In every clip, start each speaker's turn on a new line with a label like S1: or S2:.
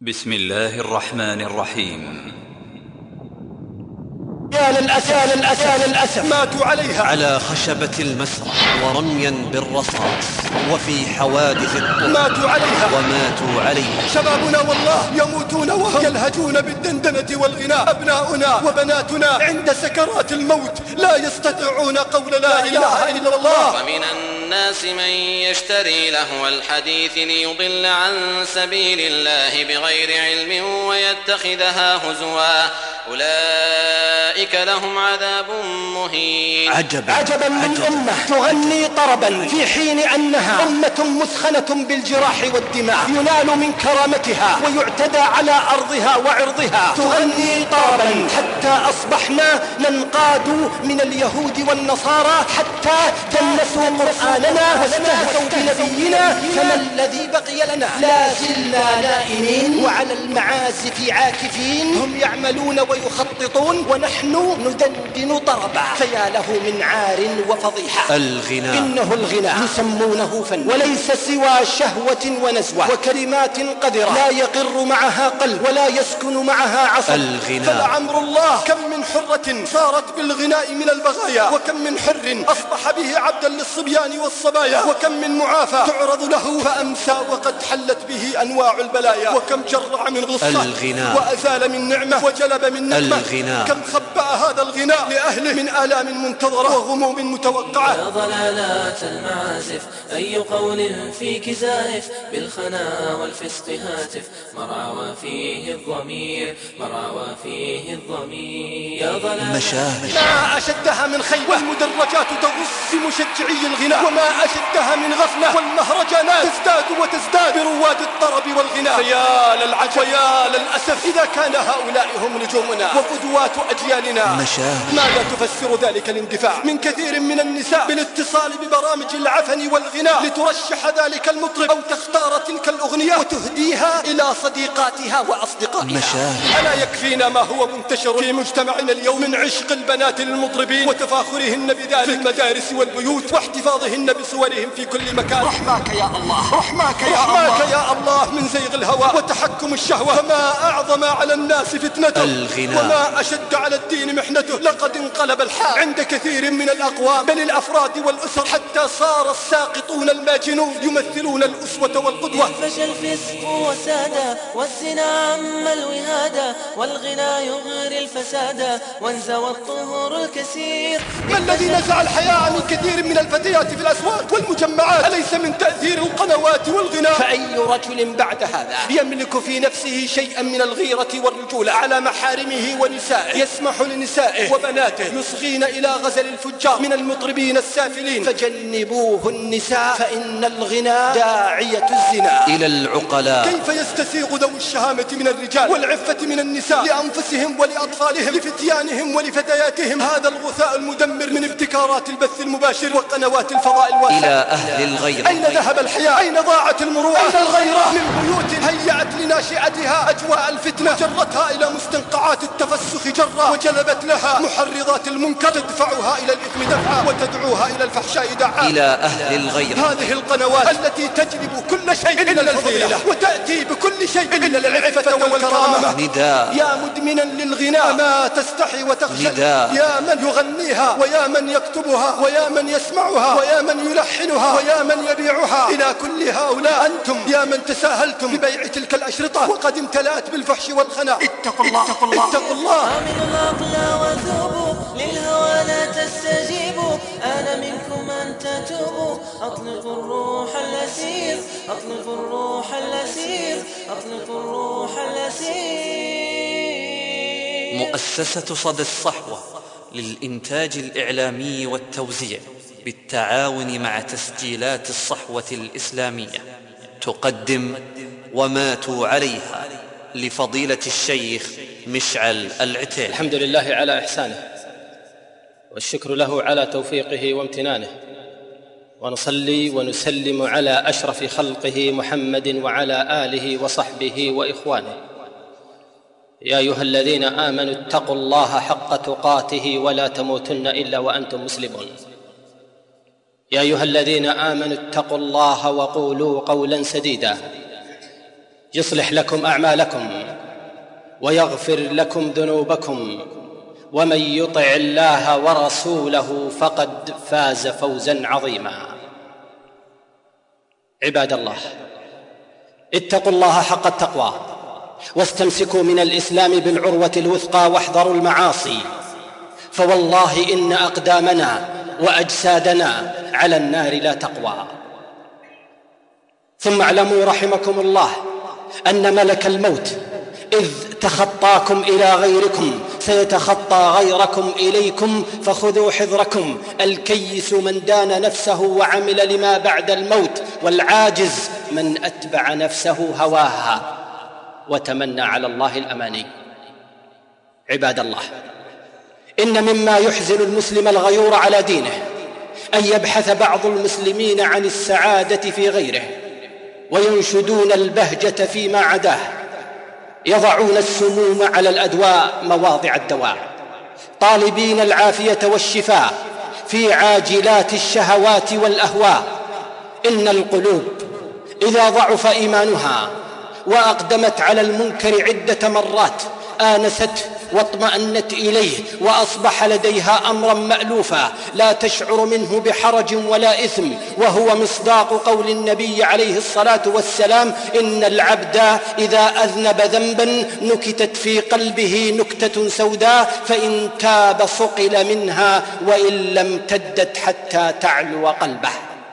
S1: بسم الله الرحمن الرحيم.
S2: يا للأسف
S3: ماتوا عليها
S4: على خشبة المسرح ورميا بالرصاص وفي حوادث الطرق
S3: ماتوا عليها
S4: وماتوا عليها.
S3: شبابنا والله يموتون وهم يلهجون بالدندنة والغناء. أبناؤنا وبناتنا عند سكرات الموت لا يستطيعون قول لا إله إلا الله.
S5: ومن الناس من يشتري لهو الحديث ليضل عن سبيل الله بغير علم ويتخذها هزوا أولئك لهم عذاب مهين.
S2: عجبا من أمة تغني طربا في حين أنها أمة مثخنة بالجراح والدماء ينال من كرامتها ويعتدى على أرضها وعرضها. تغني طربا حتى أصبحنا ننقاد من اليهود والنصارى حتى دنسوا قرآننا واستهزوا بنبينا. فما الذي بقي لنا؟ لا زلنا نائمين وعلى المعازف عاكفين. هم يعملون ويخططون ونحن ندندن طربا. فيا له من عار وفضيحة.
S4: الغناء
S2: إنه الغناء يسمونه فن وليس سوى شهوة ونزوة وكلمات قذرة لا يقر معها قلب ولا يسكن معها عصب.
S4: الغناء
S3: فلعمر الله كم من حرة صارت بالغناء من البغايا، وكم من حر أصبح به عبدا للصبيان والصبايا، وكم من معافى تعرض له فأمسى وقد حلت به أنواع البلايا، وكم جرع من غصة
S4: الغناء
S3: وأزال من نعمة وجلب من نقمة.
S4: الغناء
S3: كم خبأ هذا الغناء لأهله من آلام منتظرة وغموم متوقعة.
S6: يا ضلالات المعازف أي قول فيك زائف بالخنا والفسق هاتف مرعى فيه الضمير يا ضلالات
S4: مشاهد
S3: ما أشدها من خيل والمدرجات تغص بمشجعي الغناء، وما أشدها من غفلة والمهرجانات تزداد برواد الطرب والغناء. فيا للعجب ويا للأسف إذا كان هؤلاء هم نجومنا وقدوات أجيالنا.
S4: مشاهد
S3: ماذا تفسر ذلك الاندفاع من كثير من النساء بالاتصال ببرامج العفن والغناء لترشح ذلك المطرب أو تختار تلك الأغنية وتهديها إلى صديقاتها وأصدقائها؟
S4: مشاهد
S3: ألا يكفينا ما هو منتشر في مجتمعنا اليوم من عشق البنات للمطربين وتفاخرهن بذلك في المدارس والبيوت واحتفاظهن بصورهم في كل مكان؟
S2: رحماك يا الله رحماك
S3: يا الله من زيغ الهوى وتحكم الشهوة. فما أعظم على الناس فتنته
S4: الغناء
S3: وما أشد على الدين محنته. لقد انقلب الحال عند كثير من الأقوام بل الأفراد والأسر حتى صار الساقطون الماجنون يمثلون الأسوة والقدوة.
S6: فشى الفسق وسادا والزنا عم الوهادا والغنى يغري الفسادا وانزوى الطهور الكثير.
S3: ما الذي نزع الحياء من كثير من الفتيات في الأسواق والمجمعات؟ أليس من تأثير القنوات والغناء؟
S2: فأي رجل بعد هذا
S3: يملك في نفسه شيئا من الغيرة والرجولة على محارمه ونسائه يسمح لنسائه وبناته يصغين إلى غزل الفجار من المطربين السافلين؟
S2: فجنبوه النساء فإن الغناء داعية الزنا.
S4: إلى العقلاء
S3: كيف يستسيغ ذوي الشهامة من الرجال والعفة من النساء لأنفسهم ولأطفالهم لفتيانهم ولفتياتهم هذا الغثاء المدمر من ابتكارات البث المباشر وقنوات الفضاء الواسع؟
S4: إلى أهل الغيرة.
S3: أين ذهب الحياء؟ أين ضاعت المروءة؟ أين الغيرة؟ من بيوت هيأت لناشئتها أجواء الفتنة جرتها إلى مستنقعات التفسخ جرة وجلبت لها محرضات المنكر تدفعها إلى الإثم دفعا وتدعوها إلى الفحشاء دعا.
S4: إلى أهل الغيرة.
S3: هذه القنوات التي تجلب كل شيء إلا الفضيلة وتأتي بكل شيء إلا العفة والكرامة.
S4: نداء
S3: يا مدمنا للغناء ما تستحي وتخجل.
S4: نداء
S3: يا من يغنيها ويا من يكتبها ويا من يسمعها ويا من يلحنها ويا من يبيعها. إلى كل هؤلاء أنتم يا من تساهلتم ببيع تلك الأشرطة وقد امتلأت بالفحش والخنا اتقوا الله
S6: آمنوا العقل وذوبوا للهوى لا تستجيبوا آن منكم أن تتوبوا أطلقوا الروح الأسير
S4: مؤسسة صدى الصحوة للإنتاج الإعلامي والتوزيع بالتعاون مع تسجيلات الصحوة الإسلامية تقدم وماتوا عليها لفضيلة الشيخ مشعل العتيل.
S7: الحمد لله على إحسانه والشكر له على توفيقه وامتنانه، ونصلي ونسلم على أشرف خلقه محمد وعلى آله وصحبه وإخوانه. يا أيها الذين آمنوا اتقوا الله حق تقاته ولا تموتن إلا وأنتم مسلمون. يا أيها الذين آمنوا اتقوا الله وقولوا قولا سديدا يصلح لكم أعمالكم ويغفر لكم ذنوبكم، ومن يطع الله ورسوله فقد فاز فوزا عظيما. عباد الله، اتقوا الله حق التقوى واستمسكوا من الإسلام بالعروة الوثقى واحذروا المعاصي، فوالله إن أقدامنا وأجسادنا على النار لا تقوى. ثم اعلموا رحمكم الله أن ملك الموت إذ تخطاكم إلى غيركم سيتخطى غيركم إليكم، فخذوا حذركم. الكيس من دان نفسه وعمل لما بعد الموت، والعاجز من أتبع نفسه هواها وتمنى على الله الأماني. عباد الله، إن مما يحزن المسلم الغيور على دينه أن يبحث بعض المسلمين عن السعادة في غيره وينشدون البهجة فيما عداه، يضعون السموم على الأدواء مواضع الدواء، طالبين العافية والشفاء في عاجلات الشهوات والأهواء. إن القلوب إذا ضعف إيمانها وأقدمت على المنكر عدة مرات آنست واطمأنت إليه وأصبح لديها أمرا مألوفا لا تشعر منه بحرج ولا إثم، وهو مصداق قول النبي عليه الصلاة والسلام: إن العبد إذا أذنب ذنبا نكتت في قلبه نكتة سوداء، فإن تاب صقل منها وإن لم تدت حتى تعلو قلبه.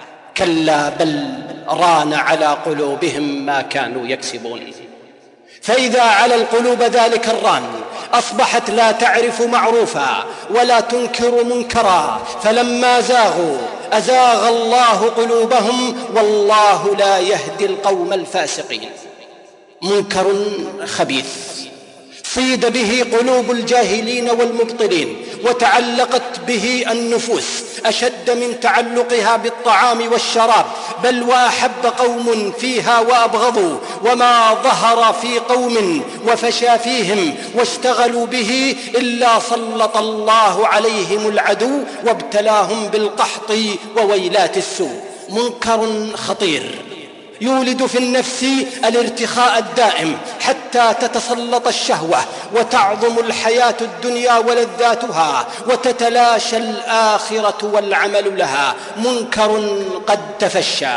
S7: كلا بل ران على قلوبهم ما كانوا يكسبون. فإذا على القلوب ذلك الران أصبحت لا تعرف معروفا ولا تنكر منكرا، فلما زاغوا أزاغ الله قلوبهم والله لا يهدي القوم الفاسقين. منكر خبيث صيد به قلوب الجاهلين والمبطلين، وتعلقت به النفوس أشد من تعلقها بالطعام والشراب، بل وأحب قوم فيها وأبغضوا، وما ظهر في قوم وفشى فيهم واشتغلوا به إلا سلط الله عليهم العدو وابتلاهم بالقحط وويلات السوء. منكر خطير يولد في النفس الارتخاء الدائم حتى تتسلط الشهوة وتعظم الحياة الدنيا ولذاتها وتتلاشى الآخرة والعمل لها. منكر قد تفشى،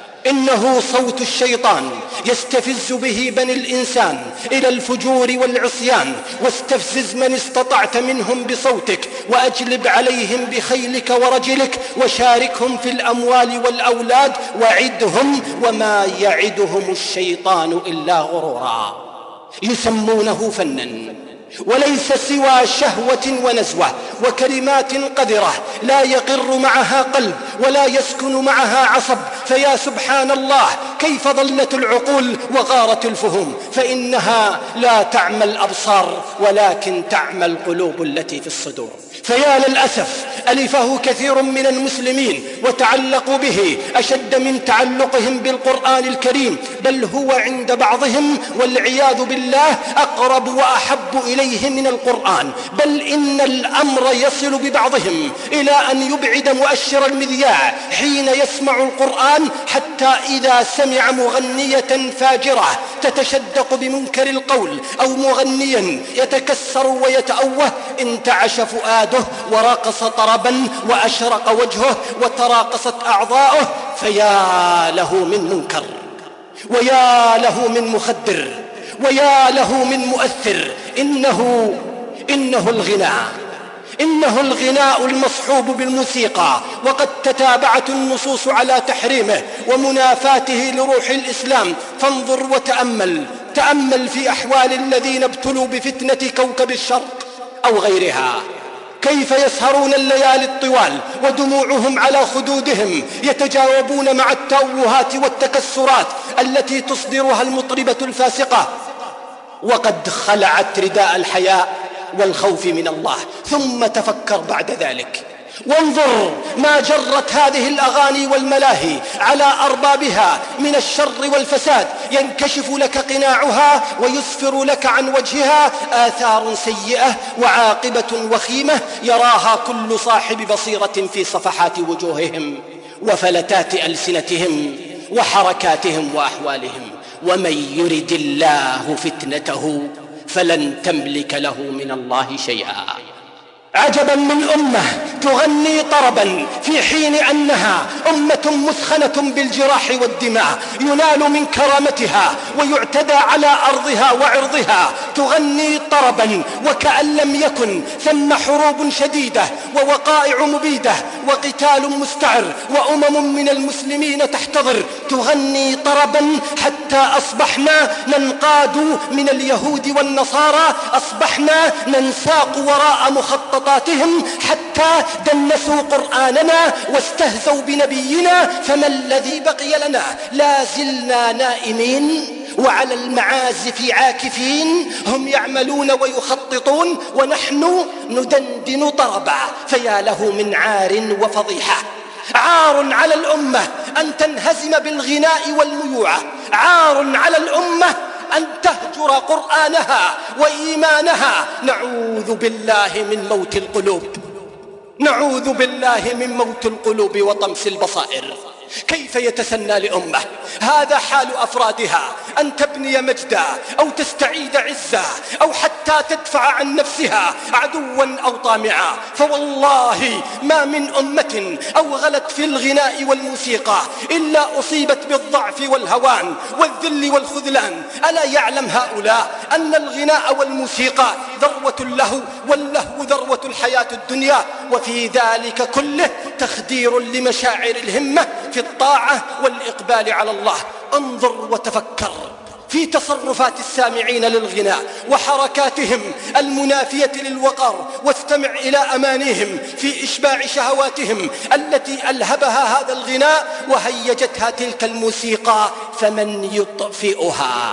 S7: إنه صوت الشيطان يستفز به بني الإنسان إلى الفجور والعصيان. واستفزز من استطعت منهم بصوتك، وأجلب عليهم بخيلك ورجلك، وشاركهم في الأموال والأولاد، وعدهم وما يعدهم الشيطان إلا غرورا. يسمونه فنا وليس سوى شهوة ونزوة وكلمات قذرة لا يقر معها قلب ولا يسكن معها عصب. فيا سبحان الله، كيف ضلت العقول وغارت الفهوم، فإنها لا تعمى الأبصار ولكن تعمى القلوب التي في الصدور. فيا للأسف ألفه كثير من المسلمين وتعلقوا به أشد من تعلقهم بالقرآن الكريم، بل هو عند بعضهم والعياذ بالله أقرب وأحب إليه من القرآن. بل إن الأمر يصل ببعضهم إلى أن يبعد مؤشر المذياع حين يسمع القرآن، حتى إذا سمع مغنية فاجرة تتشدق بمنكر القول أو مغنيا يتكسر ويتأوه انتعش فؤاده ورقص طربا وأشرق وجهه وتراقصت أعضاؤه. فيا له من منكر، ويا له من مخدر، ويا له من مؤثر. إنه الغناء المصحوب بالموسيقى، وقد تتابعت النصوص على تحريمه ومنافاته لروح الإسلام. فانظر تأمل في أحوال الذين ابتلوا بفتنة كوكب الشرق أو غيرها، كيف يسهرون الليالي الطوال ودموعهم على خدودهم يتجاوبون مع التأوهات والتكسرات التي تصدرها المطربة الفاسقة، وقد خلعت رداء الحياء والخوف من الله. ثم تفكر بعد ذلك وانظر ما جرت هذه الأغاني والملاهي على أربابها من الشر والفساد. ينكشف لك قناعها ويسفر لك عن وجهها آثار سيئة وعاقبة وخيمة يراها كل صاحب بصيرة في صفحات وجوههم وفلتات ألسنتهم وحركاتهم وأحوالهم.
S2: ومن يرد الله فتنته فلن تملك له من الله شيئا. عجبا من أمة تغني طربا في حين أنها أمة مثخنة بالجراح والدماء، ينال من كرامتها ويعتدى على أرضها وعرضها. تغني طربا وكأن لم يكن ثم حروب شديدة ووقائع مبيدة وقتال مستعر وأمم من المسلمين تحتضر. تغني طربا حتى أصبحنا ننقاد من اليهود والنصارى، أصبحنا ننساق وراء مخططاتهم حتى دنسوا قرآننا واستهزوا بنبينا. فما الذي بقي لنا؟ لا زلنا نائمين وعلى المعازف عاكفين. هم يعملون ويخططون ونحن ندندن طربا. فيا له من عار وفضيحة. عار على الأمة أن تنهزم بالغناء والميوعة، عار على الأمة أن تهجر قرآنها وإيمانها. نعوذ بالله من موت القلوب، نعوذ بالله من موت القلوب وطمس البصائر. كيف يتسنى لأمة هذا حال أفرادها أن تبني مجدا أو تستعيد عزا أو حتى تدفع عن نفسها عدوا أو طامعا؟ فوالله ما من أمة أوغلت في الغناء والموسيقى إلا أصيبت بالضعف والهوان والذل والخذلان. ألا يعلم هؤلاء أن الغناء والموسيقى ذروة اللهو، واللهو ذروة الحياة الدنيا، وفي ذلك كله تخدير لمشاعر الهمة في الطاعة والإقبال على الله. انظر وتفكر في تصرفات السامعين للغناء وحركاتهم المنافية للوقار، واستمع إلى أمانيهم في إشباع شهواتهم التي ألهبها هذا الغناء وهيجتها تلك الموسيقى. فمن يطفئها؟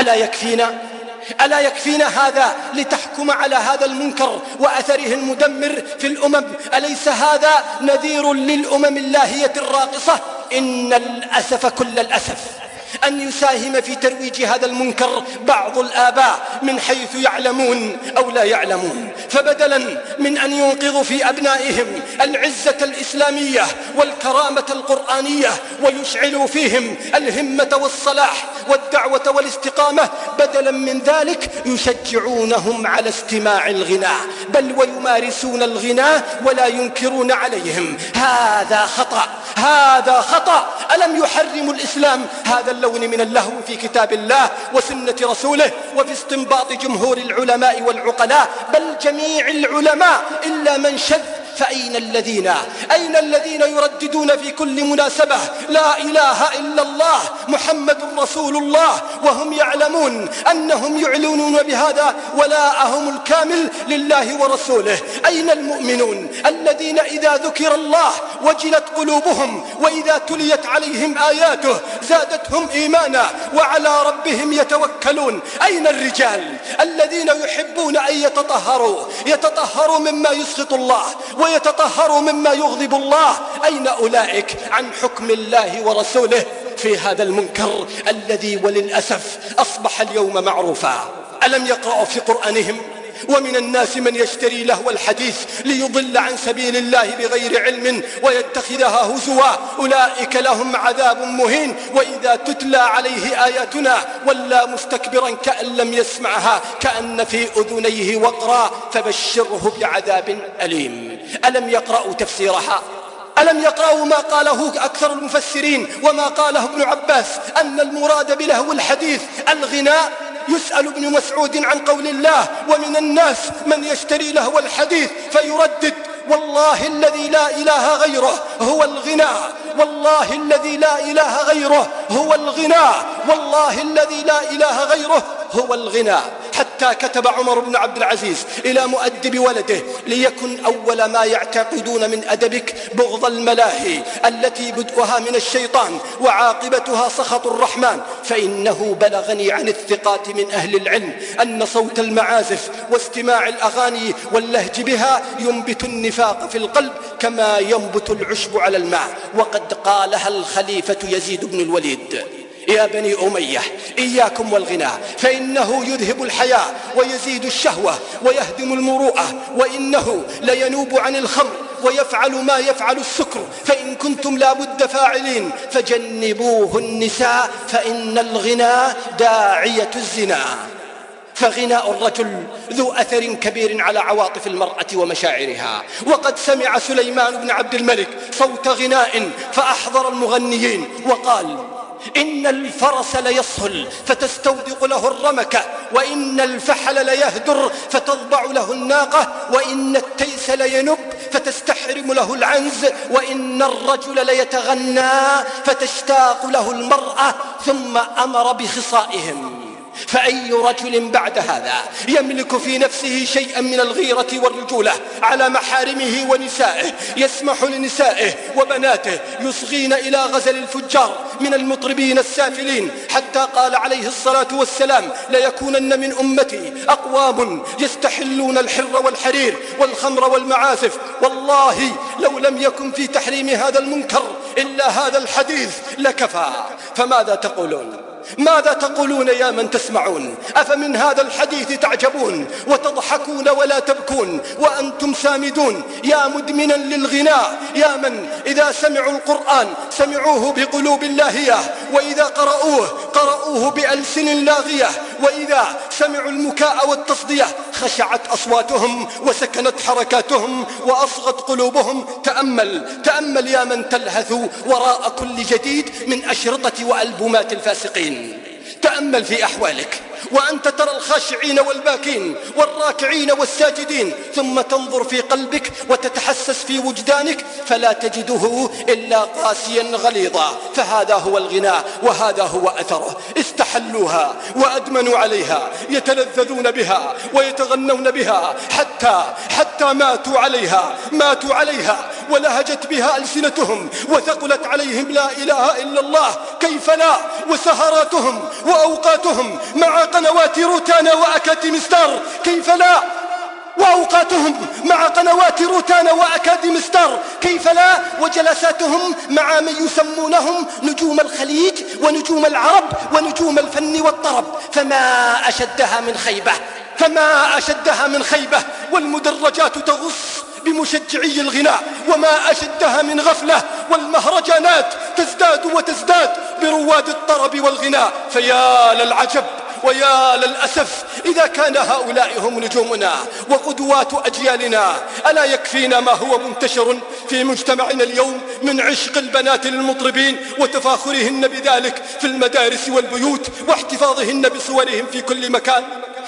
S2: ألا يكفينا هذا لتحكم على هذا المنكر وأثره المدمر في الأمم؟ أليس هذا نذير للأمم اللاهية الراقصة؟ إن الأسف كل الأسف أن يساهم في ترويج هذا المنكر بعض الآباء من حيث يعلمون أو لا يعلمون. فبدلا من أن ينقذوا في أبنائهم العزة الإسلامية والكرامة القرآنية ويشعلوا فيهم الهمة والصلاح والدعوة والاستقامة، بدلا من ذلك يشجعونهم على استماع الغناء، بل ويمارسون الغناء ولا ينكرون عليهم. هذا خطأ، هذا خطأ. ألم يحرم الإسلام هذا اللون من اللهو في كتاب الله وسنة رسوله وفي استنباط جمهور العلماء والعقلاء، بل جميع العلماء إلا من شذ؟ فأين الذين يرددون في كل مناسبة لا إله إلا الله محمد رسول الله، وهم يعلمون أنهم يعلنون بهذا ولاءهم الكامل لله ورسوله؟ أين المؤمنون الذين إذا ذكر الله وجلت قلوبهم وإذا تليت عليهم آياته زادتهم إيمانا وعلى ربهم يتوكلون؟ أين الرجال الذين يحبون أن يتطهروا مما يسخط الله ويتطهروا مما يغضب الله؟ أين أولئك عن حكم الله ورسوله في هذا المنكر الذي وللأسف أصبح اليوم معروفا؟ ألم يقرأوا في قرآنهم ومن الناس من يشتري لهو الحديث ليضل عن سبيل الله بغير علم ويتخذها هزوا أولئك لهم عذاب مهين وإذا تتلى عليه آياتنا ولى مستكبرا كأن لم يسمعها كأن في أذنيه وقرا فبشره بعذاب أليم. ألم يقرأوا تفسيرها؟ ألم يقرأوا ما قاله أكثر المفسرين وما قاله ابن عباس أن المراد بلهو الحديث الغناء؟ يسأل ابن مسعود عن قول الله ومن الناس من يشتري لهو الحديث فيردد والله الذي لا إله غيره هو الغناء، والله الذي لا إله غيره هو الغناء، والله الذي لا إله غيره هو الغناء. حتى كتب عمر بن عبد العزيز إلى مؤدب ولده ليكن أول ما يعتقدون من أدبك بغض الملاهي التي بدءها من الشيطان وعاقبتها سخط الرحمن، فإنه بلغني عن الثقات من أهل العلم أن صوت المعازف واستماع الأغاني واللهج بها ينبت النفاق في القلب كما ينبت العشب على الماء. وقد قالها الخليفة يزيد بن الوليد: يا بني أمية إياكم والغناء فإنه يذهب الحياء ويزيد الشهوة ويهدم المروءة، وإنه لينوب عن الخمر ويفعل ما يفعل السكر، فإن كنتم لا بد فاعلين فجنبوه النساء فإن الغنى داعية الزنا. فغناء الرجل ذو أثر كبير على عواطف المرأة ومشاعرها. وقد سمع سليمان بن عبد الملك صوت غناء فأحضر المغنيين وقال: إن الفرس ليصهل فتستودق له الرمكة، وإن الفحل ليهدر فتضبع له الناقة، وإن التيس لينب فتستحرم له العنز، وإن الرجل ليتغنى فتشتاق له المرأة. ثم أمر بخصائهم. فأي رجل بعد هذا يملك في نفسه شيئا من الغيرة والرجولة على محارمه ونسائه يسمح لنسائه وبناته يصغين إلى غزل الفجار من المطربين السافلين؟ حتى قال عليه الصلاة والسلام: ليكونن من أمتي أقوام يستحلون الحر والحرير والخمر والمعازف. والله لو لم يكن في تحريم هذا المنكر إلا هذا الحديث لكفى. فماذا تقولون؟ ماذا تقولون يا من تسمعون؟ أفمن هذا الحديث تعجبون وتضحكون ولا تبكون وأنتم سامدون؟ يا مدمنا للغناء، يا من إذا سمعوا القرآن سمعوه بقلوب لاهية، وإذا قرأوه بألسن لاغية، وإذا سمعوا المكاء والتصدية خشعت أصواتهم وسكنت حركاتهم وأصغت قلوبهم. تأمل يا من تلهث وراء كل جديد من أشرطة وألبومات الفاسقين. تأمل في أحوالك وأنت ترى الخاشعين والباكين والراكعين والساجدين، ثم تنظر في قلبك وتتحسس في وجدانك فلا تجده إلا قاسيا غليظا. فهذا هو الغناء وهذا هو أثره. استحلوها وأدمنوا عليها، يتلذذون بها ويتغنون بها حتى ماتوا عليها ولهجت بها ألسنتهم وثقلت عليهم لا إله إلا الله. كيف لا؟ وسهراتهم وأوقاتهم مع قنوات روتانا وأكاديمي ستار، كيف لا؟ وأوقاتهم مع قنوات روتانا وأكاديمي ستار، كيف لا؟ وجلساتهم مع من يسمونهم نجوم الخليج ونجوم العرب ونجوم الفن والطرب. فما أشدها من خيبة. والمدرجات تغص بمشجعي الغناء، وما أشدها من غفلة. والمهرجانات تزداد برواد الطرب والغناء. فيا للعجب ويا للأسف إذا كان هؤلاء هم نجومنا وقدوات أجيالنا. ألا يكفينا ما هو منتشر في مجتمعنا اليوم من عشق البنات للمطربين وتفاخرهن بذلك في المدارس والبيوت واحتفاظهن بصورهم في كل مكان؟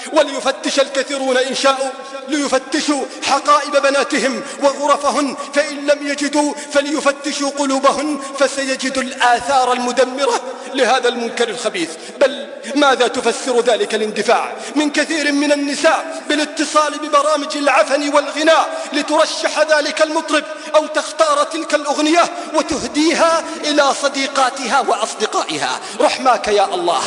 S2: وليفتش الكثيرون إن شاءوا ليفتشوا حقائب بناتهم وغرفهن، فإن لم يجدوا فليفتشوا قلوبهن فسيجدوا الآثار المدمرة لهذا المنكر الخبيث. بل ماذا تفسر ذلك الاندفاع من كثير من النساء بالاتصال ببرامج العفن والغناء لترشح ذلك المطرب أو تختار تلك الأغنية وتهديها إلى صديقاتها وأصدقائها؟ رحماك يا الله،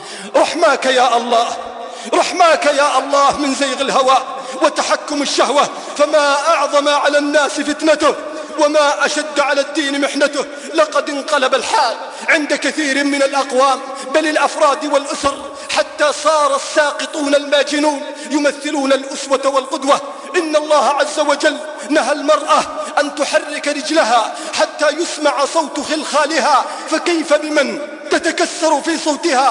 S2: رحماك يا الله، رحماك يا الله من زيغ الهوى وتحكم الشهوة. فما أعظم على الناس فتنته وما أشد على الدين محنته. لقد انقلب الحال عند كثير من الأقوام بل الأفراد والأسر، حتى صار الساقطون الماجنون يمثلون الأسوة والقدوة. إن الله عز وجل نهى المرأة أن تحرك رجلها حتى يسمع صوت خلخالها، فكيف بمن تتكسر في صوتها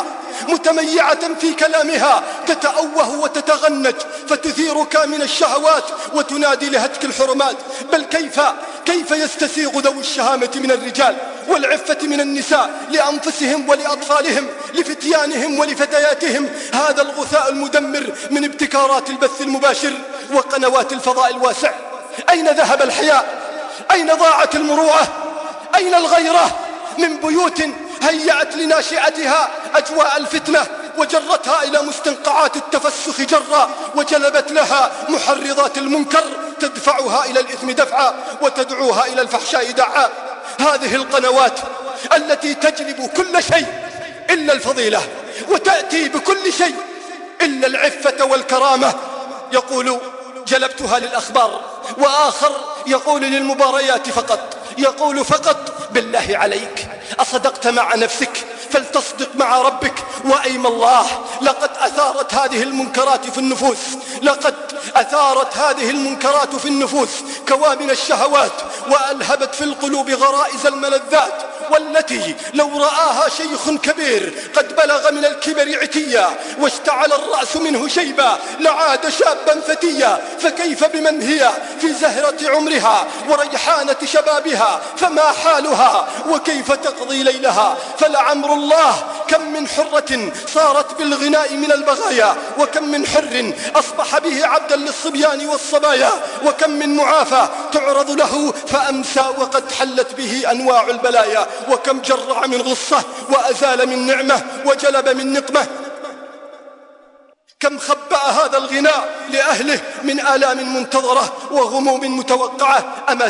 S2: متميعة في كلامها تتأوه وتتغنج فتثيرك من الشهوات وتنادي لهتك الحرمات؟ بل كيف يستسيغ ذوي الشهامة من الرجال والعفة من النساء لأنفسهم ولأطفالهم لفتيانهم ولفتياتهم هذا الغثاء المدمر من ابتكارات البث المباشر وقنوات الفضاء الواسع؟ أين ذهب الحياء؟ أين ضاعت المروءة؟ أين الغيرة من بيوت هيأت لناشئتها أجواء الفتنة وجرتها إلى مستنقعات التفسخ جرا، وجلبت لها محرضات المنكر تدفعها إلى الإثم دفعا وتدعوها إلى الفحشاء دعا؟ هذه القنوات التي تجلب كل شيء إلا الفضيلة وتأتي بكل شيء إلا العفة والكرامة. يقول جلبتها للأخبار، وآخر يقول للمباريات فقط، يقول فقط بالله عليك أصدقت مع نفسك فلتصدق مع ربك. وأيم الله لقد أثارت هذه المنكرات في النفوس، لقد
S3: أثارت هذه المنكرات في النفوس كوامن الشهوات، وألهبت في القلوب غرائز الملذات، والتي لو رآها شيخ كبير قد بلغ من الكبر عتيا واشتعل الرأس منه شيبا لعاد شابا فتيا. فكيف بمن هي في زهرة عمرها وريحانة شبابها، فما حالها وكيف تقضي ليلها؟ فلعمر الله كم من حرة صارت بالغناء من البغايا، وكم من حر أصبح به عبدا للصبيان والصبايا، وكم من معافى تعرض له فأمسى وقد حلت به أنواع البلايا، وكم جرع من غصة وأزال من نعمة وجلب من نقمة. كم خبأ هذا الغناء لأهله من آلام منتظرة وغموم متوقعة.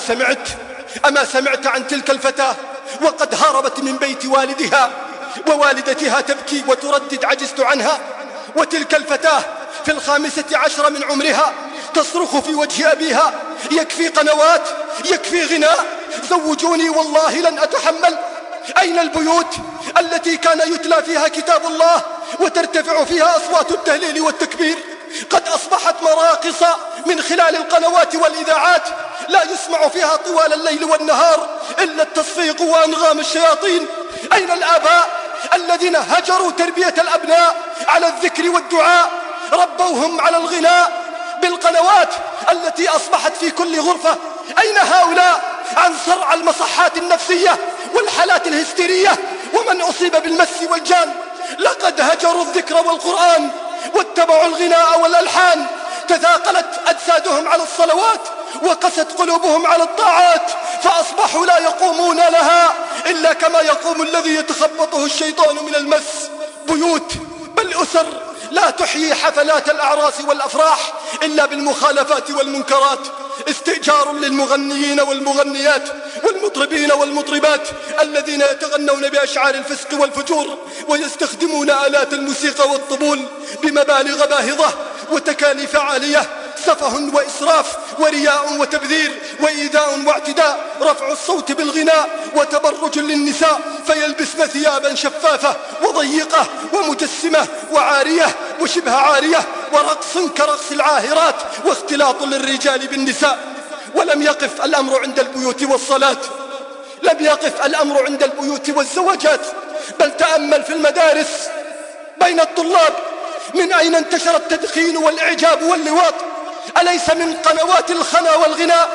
S3: أما سمعت عن تلك الفتاة وقد هربت من بيت والدها ووالدتها تبكي وتردد عجزت عنها، وتلك الفتاة في 15 من عمرها تصرخ في وجه أبيها يكفي قنوات، يكفي غناء، زوجوني والله لن أتحمل. أين البيوت التي كان يتلى فيها كتاب الله وترتفع فيها أصوات التهليل والتكبير؟ قد أصبحت مراقص من خلال القنوات والإذاعات لا يسمع فيها طوال الليل والنهار إلا التصفيق وأنغام الشياطين. أين الآباء الذين هجروا تربية الأبناء على الذكر والدعاء، ربوهم على الغناء بالقنوات التي أصبحت في كل غرفة؟ أين هؤلاء عن صرع المصحات النفسية والحالات الهستيرية ومن أصيب بالمس والجان؟ لقد هجروا الذكر والقرآن واتبعوا الغناء والألحان، تثاقلت أجسادهم على الصلوات وقست قلوبهم على الطاعات، فأصبحوا لا يقومون لها إلا كما يقوم الذي يتخبطه الشيطان من المس. بيوت بل أسر لا تحيي حفلات الأعراس والأفراح إلا بالمخالفات والمنكرات. استئجار للمغنيين والمغنيات والمطربين والمطربات الذين يتغنون بأشعار الفسق والفجور ويستخدمون آلات الموسيقى والطبول بمبالغ باهظة وتكاليف عالية. سفه وإسراف ورياء وتبذير وإيذاء واعتداء، رفع الصوت بالغناء وتبرج للنساء فيلبسن ثيابا شفافة وضيقة ومجسمة وعارية وشبه عارية، ورقص كرقص العاهرات، واختلاط للرجال بالنساء. ولم يقف الأمر عند البيوت والصلاة، لم يقف الأمر عند البيوت والزواجات، بل تأمل في المدارس بين الطلاب من أين انتشر التدخين والإعجاب واللواط؟ أليس من قنوات الخنا والغناء؟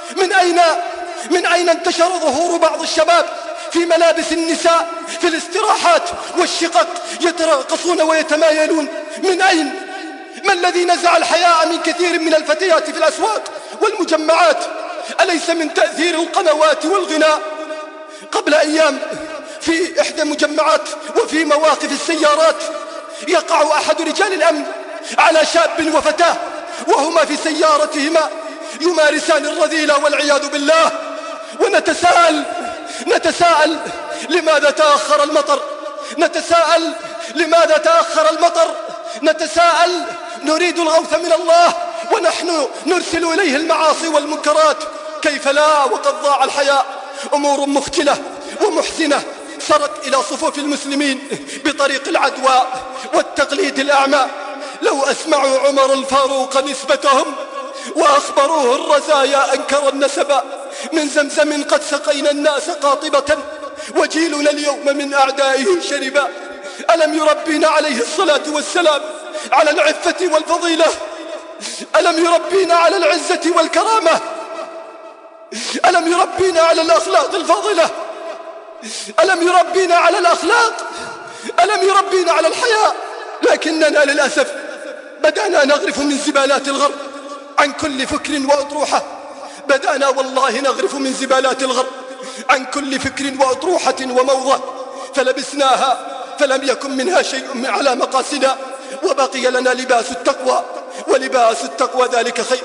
S3: من أين انتشر ظهور بعض الشباب في ملابس النساء في الاستراحات والشقق يتراقصون ويتمايلون؟ من أين؟ ما الذي نزع الحياء من كثير من الفتيات في الأسواق والمجمعات؟ أليس من تأثير القنوات والغناء؟ قبل أيام في إحدى المجمعات وفي مواقف السيارات يقع أحد رجال الأمن على شاب وفتاة وهما في سيارتهما يمارسان الرذيلة والعياذ بالله. ونتساءل لماذا تأخر المطر؟ نتساءل لماذا تأخر المطر؟ نتساءل نريد الغوث من الله ونحن نرسل إليه المعاصي والمنكرات. كيف لا وقد ضاع الحياء؟ أمور مختلة ومحزنة سرت إلى صفوف المسلمين بطريق العدوى والتقليد الأعمى. لو أسمعوا عمر الفاروق نسبتهم وأخبروه الرزايا أنكر النسب. من زمزم قد سقينا الناس قاطبة وجيلنا اليوم من أعدائه شربا. ألم يربينا عليه الصلاة والسلام على العفة والفضيلة؟ ألم يربينا على العزة والكرامة؟ ألم يربينا على الأخلاق الفاضلة؟ ألم يربينا على الأخلاق؟ ألم يربينا على الحياء؟ لكننا للأسف بدأنا نغرف من زبالات الغرب عن كل فكر وأطروحة. بدأنا والله نغرف من زبالات الغرب عن كل فكر وأطروحة وموضة، فلبسناها فلم يكن منها شيء على مقاسنا، وبقي لنا لباس التقوى، ولباس التقوى ذلك خير.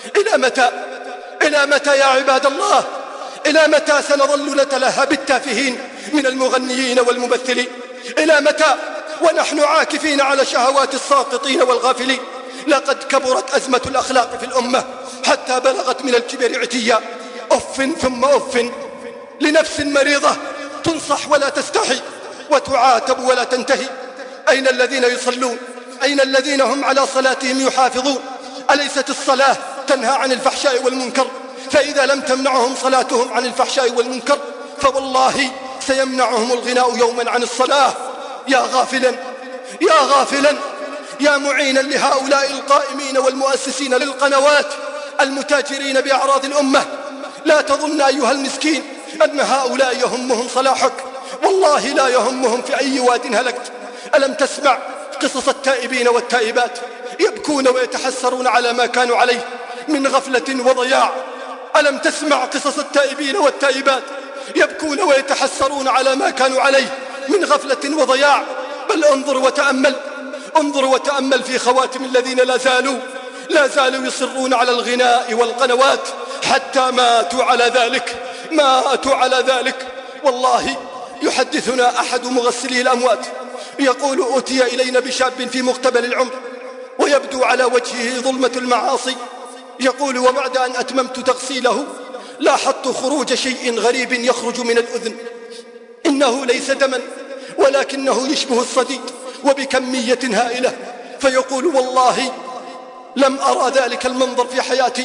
S3: إلى متى يا عباد الله؟ إلى متى سنظل نتلهى بالتافهين من المغنيين والممثلين؟ إلى متى ونحن عاكفين على شهوات الساقطين والغافلين؟ لقد كبرت أزمة الأخلاق في الأمة حتى بلغت من الكبر عتيا. أف ثم أف لنفس مريضة تنصح ولا تستحي وتعاتب ولا تنتهي. أين الذين يصلون؟ أين الذين هم على صلاتهم يحافظون؟ أليست الصلاة تنهى عن الفحشاء والمنكر؟ فإذا لم تمنعهم صلاتهم عن الفحشاء والمنكر فوالله سيمنعهم الغناء يوما عن الصلاة. يا غافلا يا غافلا يا معينا لهؤلاء القائمين والمؤسسين للقنوات المتاجرين بأعراض الأمة، لا تظن أيها المسكين أن هؤلاء يهمهم صلاحك، والله لا يهمهم في أي واد هلكت. ألم تسمع قصص التائبين والتائبات يبكون ويتحسرون على ما كانوا عليه من غفلة وضياع؟ ألم تسمع قصص التائبين والتائبات يبكون ويتحسرون على ما كانوا عليه من غفلة وضياع؟ بل انظر وتأمل في خواتم الذين لا زالوا يصرون على الغناء والقنوات حتى ماتوا على ذلك. والله يحدثنا أحد مغسلي الأموات يقول: أتي إلينا بشاب في مقتبل العمر ويبدو على وجهه ظلمة المعاصي. يقول: وبعد أن أتممت تغسيله لاحظت خروج شيء غريب يخرج من الأذن، إنه ليس دما ولكنه يشبه الصديد وبكمية هائلة. فيقول: والله لم أرى ذلك المنظر في حياتي.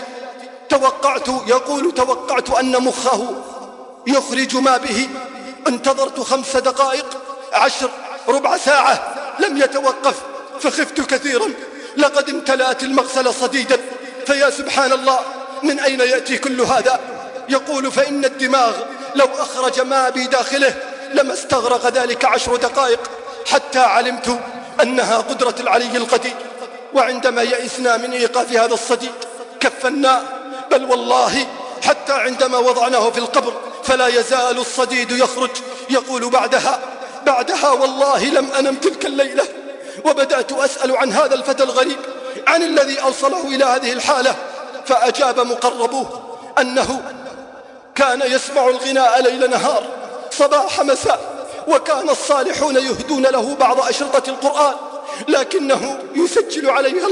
S3: توقعت أن مخه يخرج ما به. انتظرت 5 دقائق 10 ربع ساعة لم يتوقف، فخفت كثيرا، لقد امتلأت المغسلة صديدا. فيا سبحان الله، من أين يأتي كل هذا؟ يقول: فإن الدماغ لو أخرج ما بداخله لما استغرق ذلك 10 دقائق حتى علمت أنها قدرة العلي القدير. وعندما يئسنا من إيقاف هذا الصديد كفنا، بل والله حتى عندما وضعناه في القبر فلا يزال الصديد يخرج. يقول: بعدها والله لم أنم تلك الليلة، وبدأت أسأل عن هذا الفتى الغريب، عن الذي أوصله إلى هذه الحالة. فأجاب مقربوه أنه كان يسمع الغناء ليل نهار صباح مساء، وكان الصالحون يهدون له بعض أشرطة القرآن، لكنه يسجل عليها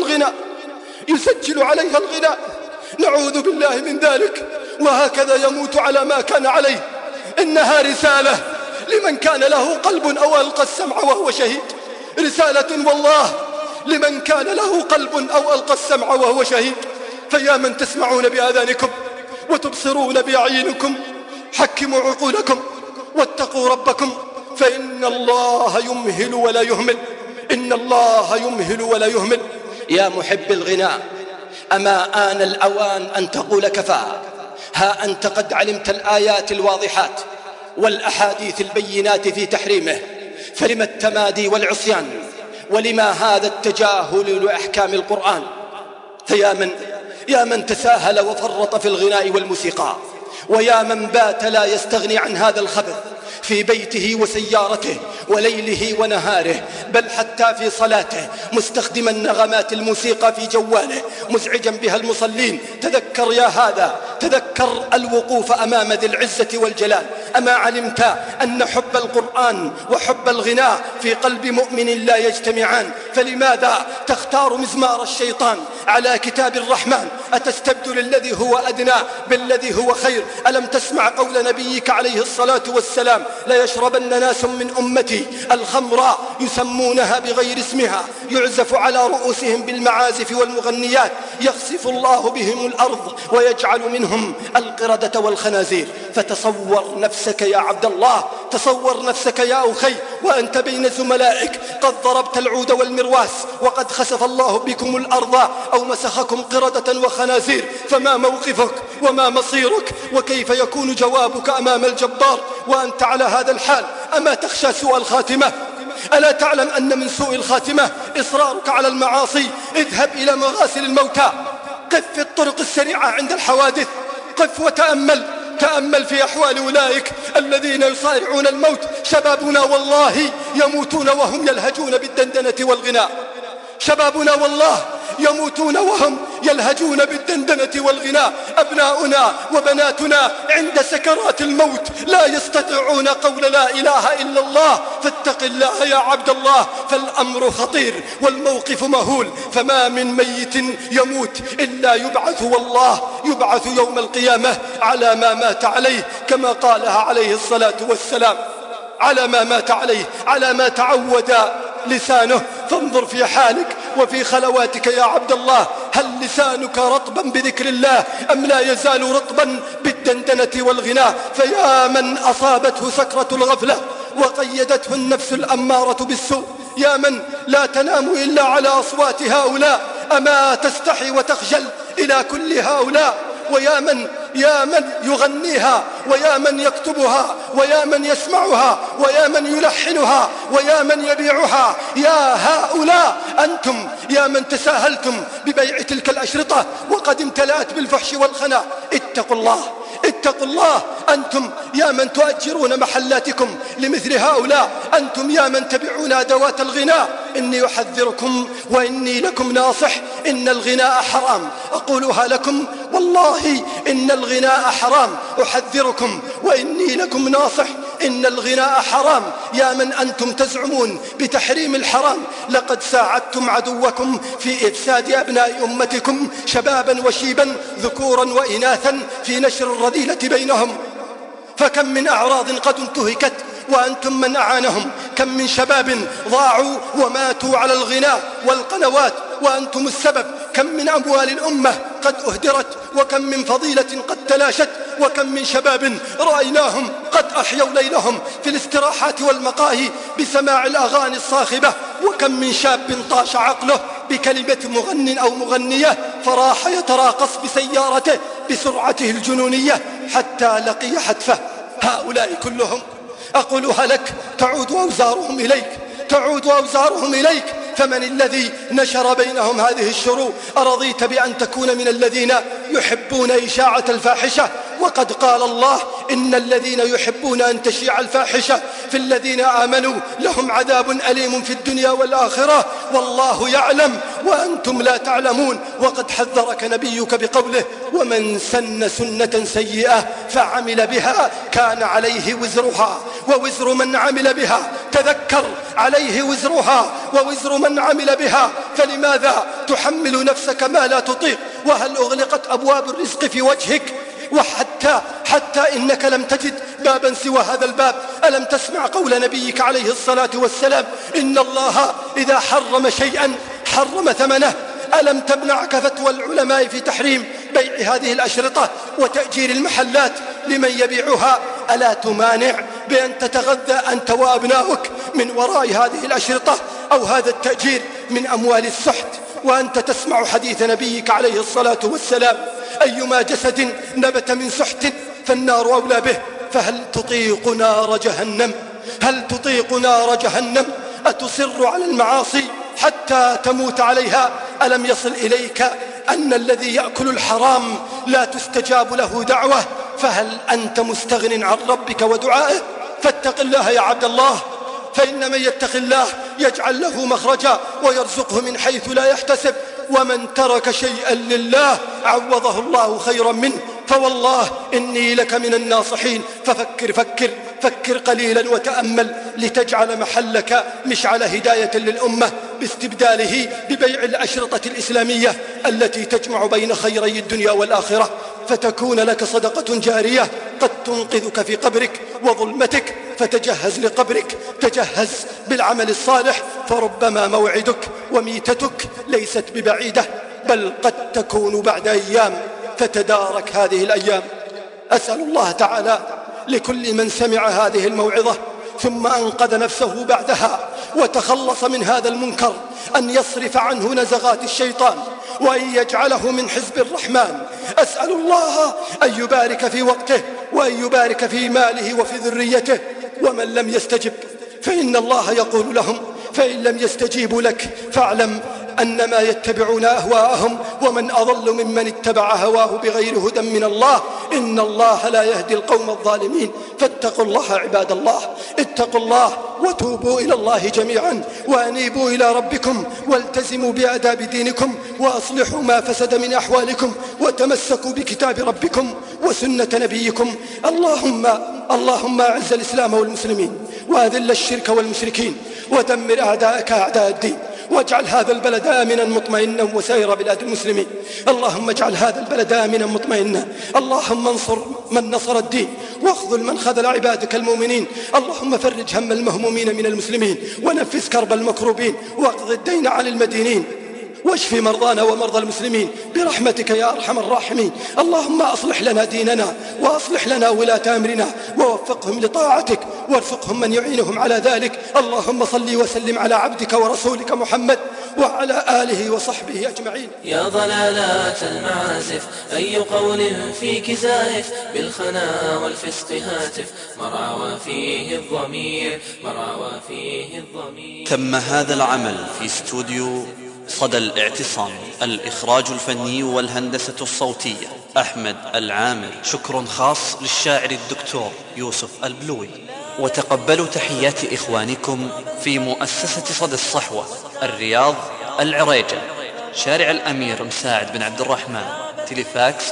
S3: الغناء. نعوذ بالله من ذلك، وهكذا يموت على ما كان عليه. إنها رسالة لمن كان له قلب أو ألقى السمع وهو شهيد، رسالة والله لمن كان له قلب أو ألقى السمع وهو شهيد. فيا من تسمعون بآذانكم وتبصرون بأعينكم، حكموا عقولكم واتقوا ربكم، فإن الله يمهل ولا يهمل.
S2: يا محب الغناء، أما آن الأوان أن تقول كفى؟ ها أنت قد علمت الآيات الواضحات والأحاديث البينات في تحريمه، فلما التمادي والعصيان؟ ولما هذا التجاهل لأحكام القرآن؟ فيا من تساهل وفرط في الغناء والموسيقى، ويا من بات لا يستغني عن هذا الخبث في بيته وسيارته وليله ونهاره، بل حتى في صلاته مستخدما نغمات الموسيقى في جواله مزعجا بها المصلين. تذكر يا هذا، تذكر الوقوف أمام ذي العزة والجلال. أما علمت أن حب القرآن وحب الغناء في قلب مؤمن لا يجتمعان؟ فلماذا تختار مزمار الشيطان على كتاب الرحمن؟ أتستبدل الذي هو أدنى بالذي هو خير؟ ألم تسمع قول نبيك عليه الصلاة والسلام: لا يشربن ناس من أمتي الخمر يسمونها بغير اسمها، يعزف على رؤوسهم بالمعازف والمغنيات، يخسف الله بهم الأرض ويجعل منهم القردة والخنازير. فتصور نفسك يا عبد الله، تصور نفسك يا أخي، وأنت بين زملائك قد ضربت العود والمرواس، وقد خسف الله بكم الأرض أو مسخكم قردة وخنازير. فما موقفك وما مصيرك؟ وكيف يكون جوابك أمام الجبار وأنت على هذا الحال؟ أما تخشى سوء الخاتمة؟ ألا تعلم أن من سوء الخاتمة إصرارك على المعاصي؟ اذهب إلى مغاسل الموتى، قف في الطرق السريعة عند الحوادث، قف تأمل في أحوال أولئك الذين يصارعون الموت. شبابنا والله يموتون وهم يلهجون بالدندنة والغناء، شبابنا والله يموتون وهم يلهجون بالدندنة والغناء. أبناؤنا وبناتنا عند سكرات الموت لا يستطيعون قول لا إله إلا الله. فاتق الله يا عبد الله، فالأمر خطير والموقف مهول. فما من ميت يموت إلا يبعث، والله يبعث يوم القيامة على ما مات عليه، كما قالها عليه الصلاة والسلام، على ما مات عليه، على ما تعود لسانه. فانظر في حالك وفي خلواتك يا عبد الله،
S3: هل لسانك رطبا بذكر الله أم لا يزال رطبا بالدندنة والغناء؟ فيا من أصابته سكرة الغفلة وقيدته النفس الأمارة بالسوء، يا من لا تنام إلا على أصوات هؤلاء، أما تستحي وتخجل إلى كل هؤلاء؟ ويا من يغنيها، ويا من يكتبها، ويا من يسمعها، ويا من يلحنها، ويا من يبيعها، يا هؤلاء أنتم يا من تساهلتم ببيع تلك الأشرطة وقد امتلأت بالفحش والخنا. اتقوا الله، اتقوا الله. أنتم يا من تؤجرون محلاتكم لمثل هؤلاء، أنتم يا من تبيعون أدوات الغناء، إني أحذركم وإني لكم ناصح، إن الغناء حرام، أقولها لكم والله إن الغناء حرام، أحذركم وإني لكم ناصح، إن الغناء حرام. يا من أنتم تزعمون بتحريم الحرام، لقد ساعدتم عدوكم في إفساد أبناء أمتكم شبابا وشيبا ذكورا وإناثا في نشر الرذيلة بينهم. فكم من أعراض قد انتهكت وأنتم من أعانهم، كم من شباب ضاعوا وماتوا على الغناء والقنوات وأنتم السبب، كم من أموال الأمة قد أهدرت، وكم من فضيلة قد تلاشت، وكم من شباب رأيناهم قد أحيوا ليلهم في الاستراحات والمقاهي بسماع الأغاني الصاخبة، وكم من شاب طاش عقله بكلمة مغن أو مغنية فراح يتراقص بسيارته بسرعته الجنونية حتى لقي حتفه. هؤلاء كلهم أقولها لك تعود أوزارهم إليك، تعود أوزارهم إليك. فمن الذي نشر بينهم هذه الشرور؟ أرضيت بأن تكون من الذين يحبون إشاعة الفاحشة؟ وقد قال الله إن الذين يحبون أن تشيع الفاحشة في الذين آمنوا لهم عذاب أليم في الدنيا والآخرة، والله يعلم وأنتم لا تعلمون. وقد حذرك نبيك بقوله ومن سن سنة سيئة فعمل بها كان عليه وزرها ووزر من عمل بها. تذكر عليه وزرها ووزر من عمل بها، فلماذا تحمل نفسك ما لا تطيق؟ وهل أغلقت أبواب الرزق في وجهك؟ حتى إنك لم تجد بابا سوى هذا الباب. ألم تسمع قول نبيك عليه الصلاة والسلام إن الله إذا حرم شيئا حرم ثمنه؟ ألم تمنعك فتوى العلماء في تحريم بيع هذه الأشرطة وتأجير المحلات لمن يبيعها؟ ألا تمانع بأن تتغذى أنت وأبناؤك من وراء هذه الأشرطة أو هذا التأجير من أموال السحت وأنت تسمع حديث نبيك عليه الصلاة والسلام أيما جسد نبت من سحت فالنار أولى به؟ فهل تطيق نار جهنم؟ هل تطيق نار جهنم؟ أتصر على المعاصي حتى تموت عليها؟ ألم يصل إليك أن الذي يأكل الحرام لا تستجاب له دعوة؟ فهل أنت مستغن عن ربك ودعائه؟ فاتق الله يا عبد الله، فإن من يتق الله يجعل له مخرجا ويرزقه من حيث لا يحتسب، ومن ترك شيئا لله عوضه الله خيرا منه. فوالله إني لك من الناصحين، ففكر قليلا وتأمل لتجعل محلك مشعل هداية للأمة باستبداله ببيع الأشرطة الإسلامية التي تجمع بين خيري الدنيا والآخرة، فتكون لك صدقة جارية قد تنقذك في قبرك وظلمتك. فتجهز لقبرك، تجهز بالعمل الصالح، فربما موعدك وميتتك ليست ببعيدة، بل قد تكون بعد أيام، فتدارك هذه الأيام. أسأل الله تعالى لكل من سمع هذه الموعظة ثم أنقذ نفسه بعدها وتخلص من هذا المنكر أن يصرف عنه نزغات الشيطان وأن يجعله من حزب الرحمن. أسأل الله أن يبارك في وقته وأن يبارك في ماله وفي ذريته. ومن لم يستجب فإن الله يقول لهم فإن لم يستجيبوا لك فاعلم أنما يتبعون أهواءهم ومن أضل ممن اتبع هواه بغير هدى من الله، إن الله لا يهدي القوم الظالمين. فاتقوا الله عباد الله، اتقوا الله وتوبوا إلى الله جميعا وأنيبوا إلى ربكم والتزموا بآداب دينكم وأصلحوا ما فسد من أحوالكم وتمسكوا بكتاب ربكم وسنة نبيكم. اللهم أعز الإسلام والمسلمين وأذل الشرك والمشركين ودمر أعداءك أعداء الدين، واجعل هذا البلد آمنا مطمئنا وسائر بلاد المسلمين. اللهم اجعل هذا البلد آمنا مطمئنا. اللهم انصر من نصر الدين واخذل من خذل عبادك المؤمنين. اللهم فرج هم المهمومين من المسلمين ونفس كرب المكروبين واقض الدين عن المدينين. واشف مرضانا ومرضى المسلمين برحمتك يا أرحم الراحمين. اللهم أصلح لنا ديننا وأصلح لنا ولاة أمرنا ووفقهم لطاعتك وارزقهم من يعينهم على ذلك. اللهم صل وسلم على عبدك ورسولك محمد وعلى آله وصحبه أجمعين.
S6: يا ضلالات المعازف أي قول فيك زائف بالخنا والفسق هاتف مرعى فيه الضمير مرعى فيه الضمير.
S4: تم هذا العمل في استوديو صدى الاعتصام. الإخراج الفني والهندسة الصوتية أحمد العامر. شكر خاص للشاعر الدكتور يوسف البلوي. وتقبلوا تحيات إخوانكم في مؤسسة صدى الصحوة الرياض العريجة شارع الأمير مساعد بن عبد الرحمن. تليفاكس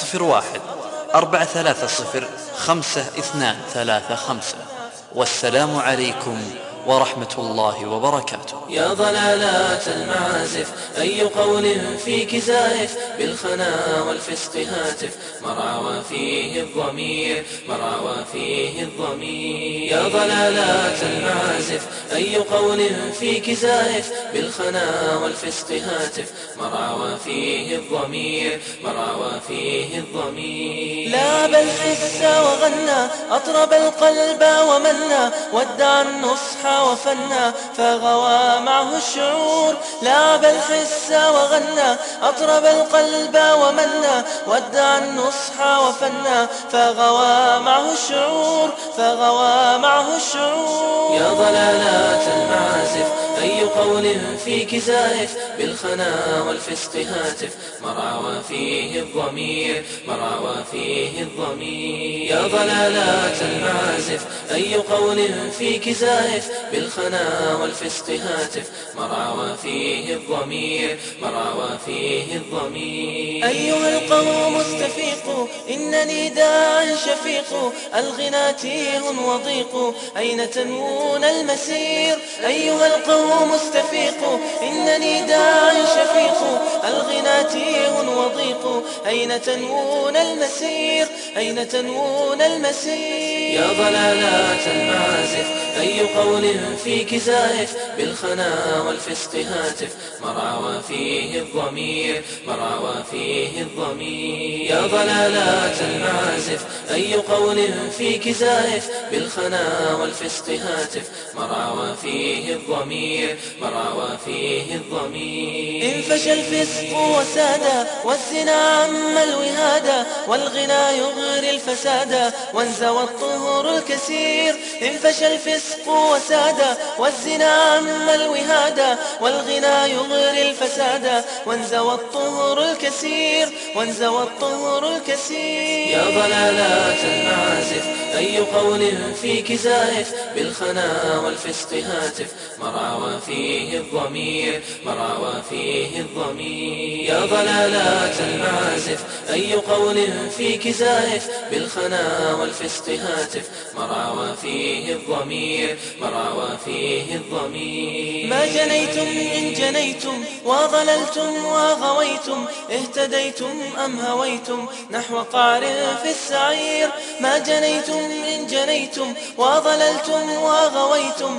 S4: 01-430-5235. والسلام عليكم ورحمة الله وبركاته.
S6: يا ضلالات المعازف أي قول فيك زائف بالخنا والفسق هاتف مرعى فيه الضمير مرعى فيه الضمير. يا ضلالات المعازف أي قول فيك زائف بالخنا والفسق هاتف مرعى فيه الضمير مرعى فيه الضمير. لا بل حس وغنى أطرب القلب ومنى ودع النصح وفنى فغوى معه الشعور. لا بل حس وغنى أطرب القلب ومنى ودع النصح وفنى فغوى معه الشعور فغوى معه الشعور. يا ضلالات المعازف أي قول فيك زائف بالخنا والفسق هاتف مرعى فيه الضمير مرعى فيه الضمير. يا ضلالات المعازف أي قول فيك زائف بالخنا والفسق هاتف مرعى فيه الضمير مرعى فيه الضمير. أيها القوم استفيقوا إنني داع شفيق الغنى تيه وضيق أين تنوون المسير. أيها القوم استفيقوا إنني داع شفيق الغنى تيه وضيق أين تنوون المسير أين تنوون المسير. يا ضلالات المعازف أي قول فيك زائف بالخنا والفسق هاتف مرعى فيه الضمير مرعى فيه الضمير. يا ضلالات المعازف أي قول فيك زائف بالخنا والفسق هاتف مرعى فيه الضمير مرعى فيه الضمير. انفشى الفسق وسادا والزنا عم الوهادا والغنى يغري الفسادا وانزوى الطهر الكثير. انفشى الفسق وسادا والزنا عم الوهادا والغنى يغري الفسادا وانزوى الطهر الكثير وانزوى الطهر الكثير. يا ضلالات المعازف أي قول فيك زائف بالخنا والفسق هاتف مرعى فيه الضمير مرعى فيه الضمير. يا ضلالات المعازف أي قول فيك زائف بالخنا والفسق هاتف مرعى فيه الضمير مرعى فيه الضمير. ما جنيتم إن جنيتم وضللتم وغويتم اهتديتم أم هويتم نحو قعر في السعير. ما جنيتم إن جنيتم وضللتم وغويتم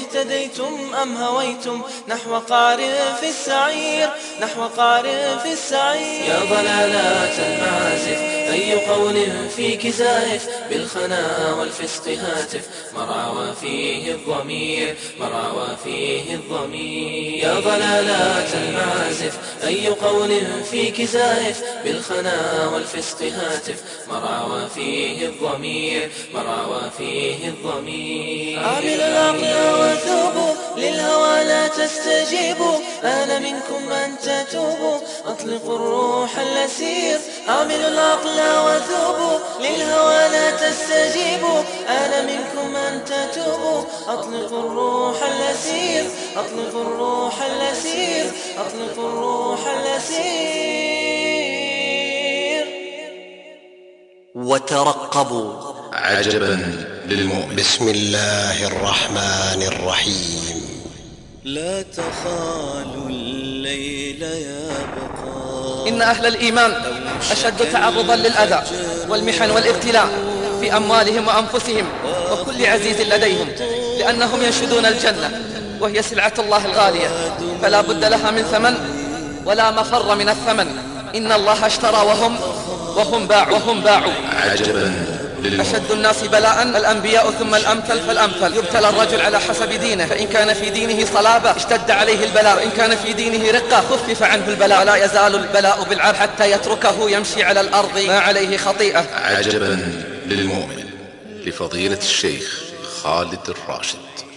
S6: اهتديتم أم هويتم نحو قعر في السعير نحو قعر في السعير. يا ضلالات المعازف أي قول فيك زائف بالخنا والفسق هاتف مرعى فيه الضمير مرعى فيه الضمير. يا ضلالات المعازف أي قول فيك زائف بالخنا والفسق هاتف مرعى فيه الضمير مرعى فيه الضمير. عامل العقل وثوبوا للهوى لا تستجيبوا آن منكم أن تتوبوا أطلقوا الروح الأسير. عامل العقل وثوبوا للهوى لا تستجيبوا آن منكم أن تتوبوا أطلقوا الروح الأسير أطلقوا الروح الأسير أطلقوا الروح الأسير.
S4: وترقبوا
S8: عجبا للمؤمن.
S9: بسم الله الرحمن الرحيم.
S10: لا تخالوا الليل يبقى.
S11: إن أهل الإيمان أشد تعرضا للأذى والمحن والابتلاء في أموالهم وأنفسهم وكل عزيز لديهم لأنهم ينشدون الجنة وهي سلعة الله الغالية فلا بد لها من ثمن ولا مفر من الثمن. إن الله اشترى وهم باعوا.
S8: عجبا للمؤمن.
S11: أشد الناس بلاء الأنبياء ثم الأمثل فالأمثل. يبتلى الرجل على حسب دينه، فإن كان في دينه صلابة اشتد عليه البلاء، وإن كان في دينه رقة خفف عنه البلاء. ولا يزال البلاء بالعبد حتى يتركه يمشي على الأرض ما عليه خطيئة.
S8: عجبا للمؤمن، لفضيلة الشيخ خالد الراشد.